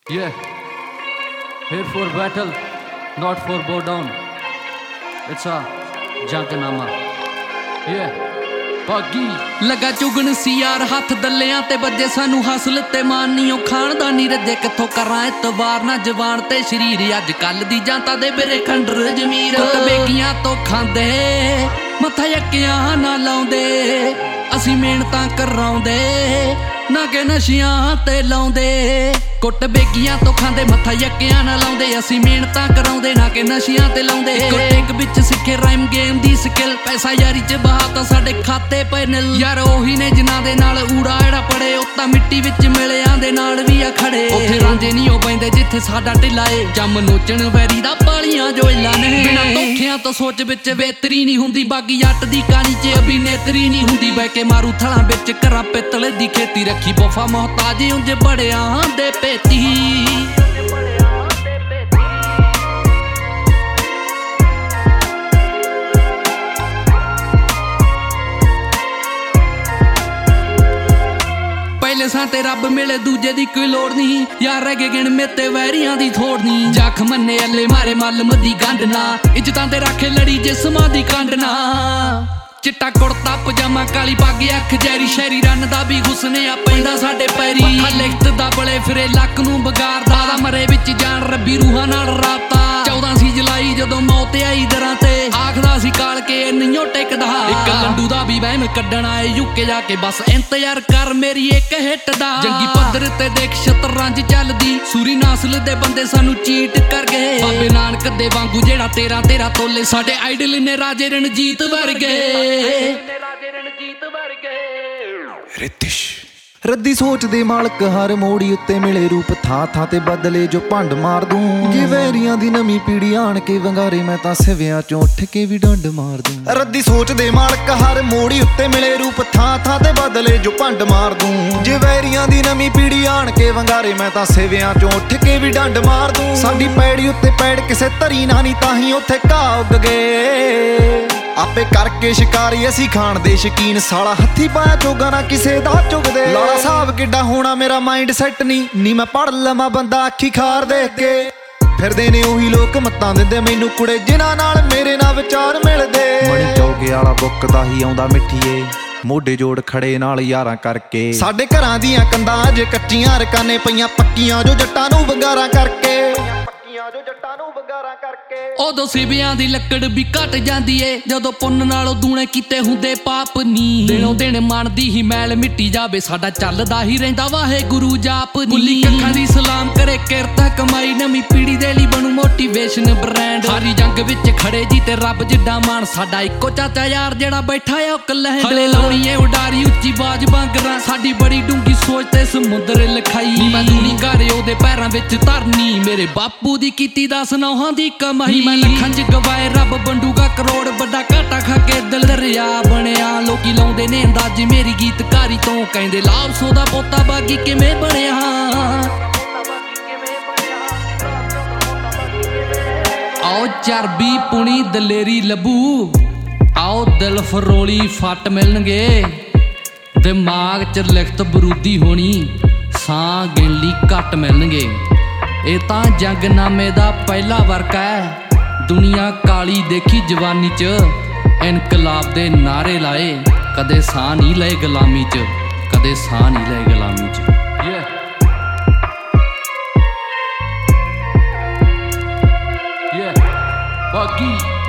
Yeah, here for battle, not for bow down. It's a Jangnama. Yeah, ਬਾਗੀ ਲਗਾ ਚੁਗਣ ਸੀ ਯਾਰ ਹੱਥ ਦੱਲਿਆਂ ਤੇ ਵੱਜੇ ਸਾਨੂੰ ਹਾਸਲ ਤੇ ਮਾਨ ਨੀ ਉਹ ਖਾਨਦਾਨੀ ਰੱਜੇ ਕਿੱਥੋਂ ਕਰਾਂ ਇਤਵਾਰ ਨਾ ਜਵਾਨ ਤੇ ਸ਼ਰੀਰ ਅੱਜ ਕੱਲ ਦੀ ਜਾਂਤਾ ਦੇ ਮੇਰੇ ਖੰਡਰ ਜ਼ਮੀਰ ਬੇਗੀਆਂ ਤੋਂ ਖਾਂਦੇ ਮੱਥਾ ਯੱਕਿਆਂ ਨਾ ਲਾਉਂਦੇ ਅਸੀਂ ਮਿਹਨਤਾਂ ਕਰਾਉਂਦੇ ਨਾ ਕਿ ਨਸ਼ਿਆਂ ਤੇ ਲਾਉਂਦੇ ਕੁੱਟ ਬੇਗੀਆਂ ਤੋਂ ਖਾਂਦੇ ਮੱਥਾ ਯੱਕਿਆਂ ਨਾ ਲਾਉਂਦੇ ਅਸੀਂ ਮਿਹਨਤਾਂ ਕਰਾਉਂਦੇ ਨਾ ਕਿ ਨਸ਼ਿਆਂ ਤੇ ਲਾਉਂਦੇ ਇੱਕ ਵਿੱਚ ਸਿੱਖੇ ਰਾਈਮ ਗੇਮ ਦੀ ਸਕਿੱਲ ਪੈਸਾ ਯਾਰੀ ਚ ਬਹਾਤਾ ਸਾਡੇ ਖਾਤੇ ਪਏ ਨਿਲ ਯਾਰ ਉਹੀ ਨੇ ਜਿਨ੍ਹਾਂ ਦੇ ਨਾਲ ਊੜਾ ਜਿਹੜਾ ਪੜੇ ਉਹ ਤਾਂ ਮਿੱਟੀ ਵਿੱਚ ਮਿਲਿਆਂ ਦੇ ਨਾਲ ਵੀ ਆ ਖੜੇ ਉੱਥੇ ਰਾਂਝੇ ਨਹੀਂ ਉਹ ਪੈਂਦੇ ਜਿੱਥੇ ਸਾਡਾ ਢਿੱਲਾ ਏ ਜੰਮ ਨੋਚਣ ਵੈਰੀ ਦਾ ਪਾਲੀਆਂ ਜੋ ਇਲਾ ਨੇ ਬਿਨਾਂ ਧੋਖਿਆਂ ਤੋਂ ਸੋਚ ਵਿੱਚ ਵੇਤਰੀ ਨਹੀਂ ਹੁੰਦੀ ਬਾਗੀ ਜੱਟ ਦੀ ਕਹਾਣੀ ਚ ਅਭਿਨੇਤਰੀ ਨਹੀਂ ਹੁੰਦੀ ਬਹਿ ਕੇ ਮਾਰੂ ਥਲਾਂ ਵਿੱਚ ਘਰਾਂ ਪਿੱਤਲ ਦੀ ਖੇਤੀ ਰੱਖੀ ਬੋਫਾ ਮੁਹਤਾਜ ਉਂਝ ਬੜਿਆਂ ਦੇ ਪੇਤੀ ਪਹਿਲੇ ਸਾਂ ਤੇ ਰੱਬ ਮਿਲੇ ਦੂਜੇ ਦੀ ਕੋਈ ਲੋੜ ਨਹੀਂ ਯਾਰ ਰਹਿ ਗਏ ਗਿਣ ਮੇਤੇ ਵੈਰੀਆਂ ਦੀ ਥੋੜ ਨਹੀਂ ਜੱਖ ਮੰਨੇ ਅੱਲੇ ਮਾਰੇ ਮੱਲਮ ਦੀ ਗੰਢ ਨਾ ਇੱਜ਼ਤਾਂ ਤੇ ਰੱਖੇ ਲੜੀ ਜਿਸਮਾਂ ਦੀ ਕੰਡ ਨਾ ਚਿੱਟਾ ਕੁੜਤਾ ਪਜਾਮਾ ਕਾਲੀ ਪੱਗ ਅੱਖ ਜੈਰੀ ਸ਼ਹਿਰੀ ਰੰਨ ਦਾ ਵੀ ਹੁਸਨਿਆ ਪੈਂਦਾ ਸਾਡੇ ਪੈਰੀ ਲਿਖਤ ਦਾ ਬਲੇ ਫਿਰੇ ਲੱਕ ਨੂੰ ਬਗਾਰਦਾ ਦਾ ਮਰੇ ਵਿੱਚ ਜਾਨ ਰੱਬੀ ਰੂਹਾਂ ਨਾਲ ਰਾਬਤਾ 14 ਸੀ ਜੁਲਾਈ ਜਦੋਂ ਮੌਤ ਆਈ ਦਰਾਂ ਤੇ ਆਖਦਾ ਸੀ ਕਾਲ ਕੇ ਨਹੀਂ ਟਿਕਦਾ ਇੱਕ ਲੰਡੂ ਦਾ ਵੀ ਵਹਿਮ ਕੱਢਣ ਆਏ ਯੂਕੇ ਜਾ ਕੇ ਬਸ ਇੰਤਜ਼ਾਰ ਕਰ ਮੇਰੀ ਇੱਕ ਹਿੱਟ ਦਾ ਜੰਗੀ ਪੱਧਰ ਤੇ ਦੇਖ ਸ਼ਤਰੰਜ ਚੱਲਦੀ ਸੂਰੀ ਨਸਲ ਦੇ ਬੰਦੇ ਸਾਨੂੰ ਚੀਟ ਕਰ ਗਏ ਬਾਬੇ ਨਾਨਕ ਦੇ ਵਾਂਗੂ ਜਿਹੜਾ 13 ਤੋਲੇ ਸਾਡੇ ਆਈਡਲ ਨੇ ਰਾਜੇ ਰਣਜੀਤ ਵਰਗੇ ਰਿਤਿਸ਼ ਰੱਦੀ ਸੋਚ ਦੇ ਮਾਲਕ ਹਰ ਮੋੜੀ ਉੱਤੇ ਮਿਲੇ ਰੂਪ ਥਾਂ ਥਾਂ ਤੇ ਬਦਲੇ ਜੋ ਭੰਡ ਮਾਰ ਦੂੰ ਜੇ ਵੈਰੀਆਂ ਦੀ ਨਵੀਂ ਪੀੜੀ ਆਣ ਕੇ ਵੰਗਾਰੇ ਮੈਂ ਤਾਂ ਸਿਵਿਆਂ ਚੋਂ ਉੱਠ ਕੇ ਵੀ ਡੰਡ ਮਾਰ ਦੂੰ ਰੱਦੀ ਸੋਚ ਦੇ ਮਾਲਕ ਹਰ ਮੋੜੀ ਉੱਤੇ ਮਿਲੇ ਰੂਪ ਥਾਂ ਥਾਂ ਤੇ ਬਦਲੇ ਜੋ ਭੰਡ ਮਾਰ ਦੂੰ ਜੇ ਵੈਰੀਆਂ ਦੀ ਨਵੀਂ ਪੀੜੀ ਆਣ ਕੇ ਵੰਗਾਰੇ ਮੈਂ ਤਾਂ ਸਿਵਿਆਂ ਚੋਂ ਉੱਠ ਕੇ ਵੀ ਡੰਡ ਮਾਰ ਦੂੰ ਸਾਡੀ ਪੈੜੀ ਉੱਤੇ ਪੈੜ ਕਿਸੇ ਧਰੀ ਨਾ ਨਹੀਂ ਤਾਂ ਹੀ ਉੱਥੇ ਘਾਹ ਉੱਗ ਗਏ ਆਪੇ ਕਰਕੇ ਸ਼ਿਕਾਰੀ ਅਸੀਂ ਖਾਣ ਦੇ ਸ਼ਕੀਨ ਸਾਲਾ ਹੱਥੀ ਪਾਇਆ ਚੋਗਾ ਨਾ ਕਿਸੇ ਦਾ ਚੁਗਦੇ ਲਾਲਾ ਸਾਹਿਬ ਕਿੱਡਾ ਹੋਣਾ ਮੇਰਾ ਮਾਈਂਡ ਸੈੱਟ ਨਹੀਂ ਮੈਂ ਪੜ ਲਵਾਂ ਬੰਦਾ ਅੱਖੀ ਖਾਰ ਦੇਖ ਕੇ ਫਿਰਦੇ ਨੇ ਉਹੀ ਲੋਕ ਮੱਤਾਂ ਦਿੰਦੇ ਮੈਨੂੰ ਕੁੜੇ ਜਿਨ੍ਹਾਂ ਨਾਲ ਮੇਰੇ ਨਾਲ ਵਿਚਾਰ ਮਿਲਦੇ ਮਣੀ ਚੌਗੇ ਵਾਲਾ ਬੁੱਕ ਦਾ ਹੀ ਆਉਂਦਾ ਮਿੱਠੀਏ ਮੋਢੇ ਜੋੜ ਖੜੇ ਨਾਲ ਯਾਰਾਂ ਕਰਕੇ ਸਾਡੇ ਘਰਾਂ ਦੀਆਂ ਕੰਧਾਂ ਅਜੇ ਕੱਚੀਆਂ ਰਕਾਨੇ ਪਈਆਂ ਪੱਕੀਆਂ ਜੋ ਜੱਟਾਂ ਨੂੰ ਵੰਗਾਰਾਂ ਕਰਕੇ ਉਦੋਂ ਸਿਵਿਆਂ ਦੀ ਲੱਕੜ ਵੀ ਘਟ ਜਾਂਦੀ ਏ ਜਦੋਂ ਪੁੰਨ ਨਾਲੋਂ ਦੂਣੇ ਕੀਤੇ ਹੁੰਦੇ ਪਾਪ ਨੀ ਦਿਨੋਂ ਦਿਨ ਮੰਨਦੀ ਹੀ ਮੈਲ ਮਿੱਟੀ ਜਾਵੇ ਸਾਡਾ ਚੱਲਦਾ ਹੀ ਰਹਿੰਦਾ ਵਾਹਿਗੁਰੂ ਜਾਪ ਨੀ ਗੁੱਲੀ ਅੱਖਾਂ ਦੀ ਸਲਾਮ ਕਰੇ ਕਿਰਤ ਕਮਾਈ ਨਵੀਂ ਪੀੜੀ ਦੇ ਲਈ ਬਣੂ ਮੋਟੀਵੇਸ਼ਨ ਬ੍ਰਾਂਡ ਸਾਰੀ ਜੰਗ ਵਿੱਚ ਖੜੇ ਜੀ ਤੇ ਰੱਬ ਜਿੱਡਾ ਮਾਣ ਸਾਡਾ ਇੱਕੋ ਚਾਚਾ ਯਾਰ ਜਿਹੜਾ ਬੈਠਾ ਆ ਉਹ ਕਲਹਿ ਹਲੇ ਲਾਉਣੀ ਏ ਉਡਾਰੀ ਉੱਚੀ ਬਾਜ ਬਾਂਗਰਾਂ ਸਾਡੀ ਬੜੀ ਡੂੰਗੀ ਸੋਚ ਤੇ ਸਮੁੰਦਰ ਲਿਖਾਈ ਮੈਂ ਦੂਣੀ ਘਰ ਉਹਦੇ ਪੈਰਾਂ ਵਿੱਚ ਧਰਨੀ ਮੇਰੇ ਬਾਪੂ ਦੀ ਕੀਤੀ 10 ਨੌਹਾਂ ਦੀ ਕਮਾਈ ਮੈਂ ਲੱਖਾਂ ਚ ਗਵਾਏ ਰੱਬ ਵੰਡੂਗਾ ਕਰੋੜ ਵੱਡਾ ਘਾਟਾ ਖਾ ਕੇ ਦਿਲ ਦਰਿਆ ਬਣਿਆ ਲੋਕੀ ਲਾਉਂਦੇ ਨੇ ਅੰਦਾਜ਼ੇ ਮੇਰੀ ਗੀਤਕਾਰੀ ਤੋਂ ਕਹਿੰਦੇ ਲਾਭ ਸੋ ਦਾ ਪੋਤਾ ਬਾਗੀ ਕਿਵੇਂ ਬਣਿਆ ਆਓ ਚਰਬੀ ਪੁਣੀ ਦਲੇਰੀ ਲੱਭੂ ਆਓ ਦਿਲ ਫਰੋਲੀ ਫੱਟ ਮਿਲਣਗੇ ਦਿਮਾਗ ਚ ਲਿਖਤ ਬਰੂਦੀ ਹੋਣੀ ਸਾਹ ਗਿਣ ਲਈ ਘੱਟ ਮਿਲਣਗੇ ਇਹ ਤਾਂ ਜੰਗਨਾਮੇ ਦਾ ਪਹਿਲਾ ਵਰਕ ਹੈ ਦੁਨੀਆ ਕਾਲੀ ਦੇਖੀ ਜਵਾਨੀ ਚ ਇਨਕਲਾਬ ਦੇ ਨਾਰੇ ਲਾਏ ਕਦੇ ਸਾਹ ਨਹੀਂ ਲਏ ਗੁਲਾਮੀ ਚ ਕਦੇ ਸਾਹ ਨਹੀਂ ਲਏ ਗੁਲਾਮੀ ਚ ਬਾਗੀ